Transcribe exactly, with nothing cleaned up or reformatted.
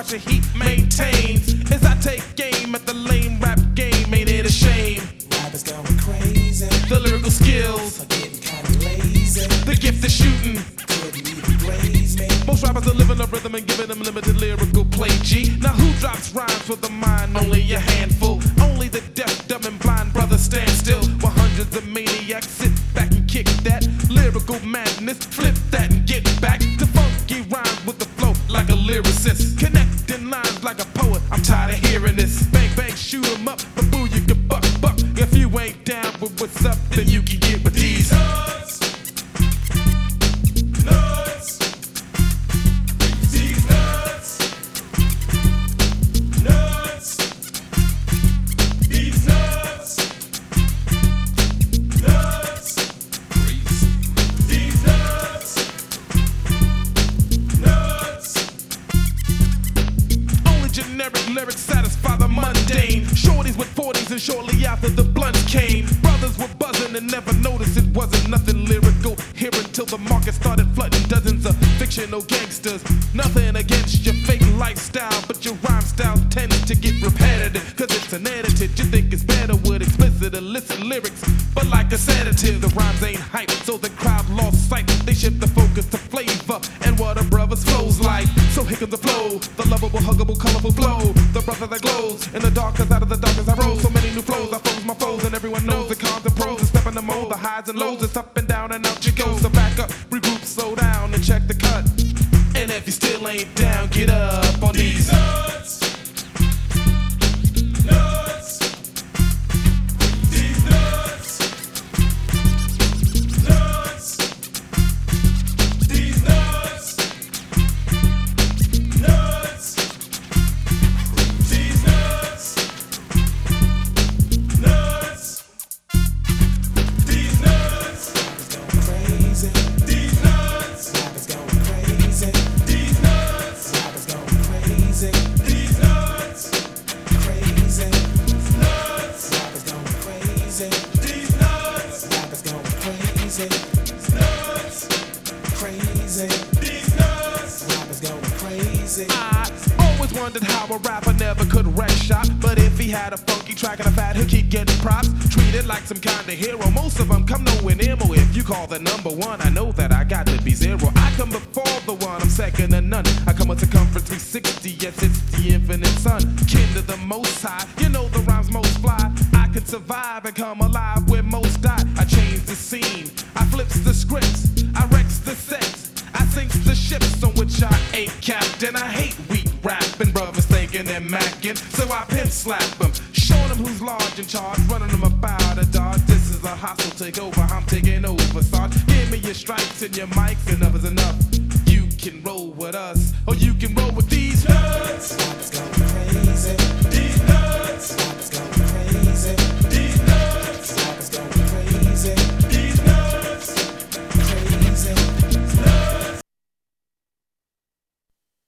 watch the heat maintain. As I take aim at the lame rap game, ain't it a shame? Rappers going crazy. The lyrical skills I'm getting kinda lazy. the gift of shooting. Couldn't even graze me. Most rappers are living a rhythm and giving them limited lyrical play, G. Now who drops rhymes with a mind? Only a handful. Only the deaf, dumb, and blind brothers stand still. While hundreds of maniacs sit back and kick that lyrical madness. Flip that and get back to funky rhymes with the flow like a lyricist. Connecting lines like a poet. I'm tired of hearing this. Bang, bang, shoot 'em up. But boo, you can buck, buck. If you ain't down with what's up, then you can get with these. Nuts. Nuts. These nuts. Nuts. These nuts. Nuts. These nuts. Nuts. Only generic lyrics satisfy the mundane. Shorties with forties and shortly after the blunts came. Brothers were buzzing and never noticed it wasn't nothing lyrical. Here until the market started flooding dozens of fictional gangsters. Nothing against your fake lifestyle, but your rhyme style tends to get repetitive. Cause it's an edited, you think it's better with explicit illicit lyrics. But like a sedative, the rhymes ain't hype, so the crowd lost sight. They shift the focus to flavor and what a brother's flow's like. So here comes the flow, the lovable, huggable, colorful flow. The brother that glows in the dark, cause out of the darkness I rose. So many new flows, I froze my foes, and everyone knows the cons and pros. And step in the mold, the highs and lows, it's up and down and out you go. So back up, regroup, slow down, and check the cut. And if you still ain't down, get up on these Nuts. Nuts. These nuts. Nuts. These nuts. Nuts. These nuts. Nuts. These nuts. Crazy. These nuts. Rappers going crazy. These nuts. Rappers going crazy. These nuts. Crazy. Nuts. Rappers going crazy. These nuts. Rappers going crazy. Nuts. Crazy. These nuts. Rappers going crazy. I always wondered how a rapper never could wreck shop. But if he had a funky track and a fat hook, he'd get props. Treated like some kind of hero. Most of them come nowhere near me. If you call the number one, I know that I got to be zero. I come before the one, I'm second to none. I come with circumference three sixty, yes, it's the infinite sun. Kin to the most high, you know the rhymes most fly. I could survive and come alive where most die. I change the scene, I flips the scripts, I wrecks the sets. I sinks the ships on which I ain't captain. I hate weak rapping, brothers thinking they're macking. So I pimp slap them, showing them who's large in charge, running them about a dodge. This is a hostile takeover, I'm taking over. Sarge, give me your stripes and your mics, enough is enough. You can roll with us, or you can roll with these Nuts. Rappers going crazy. These nuts. Rappers going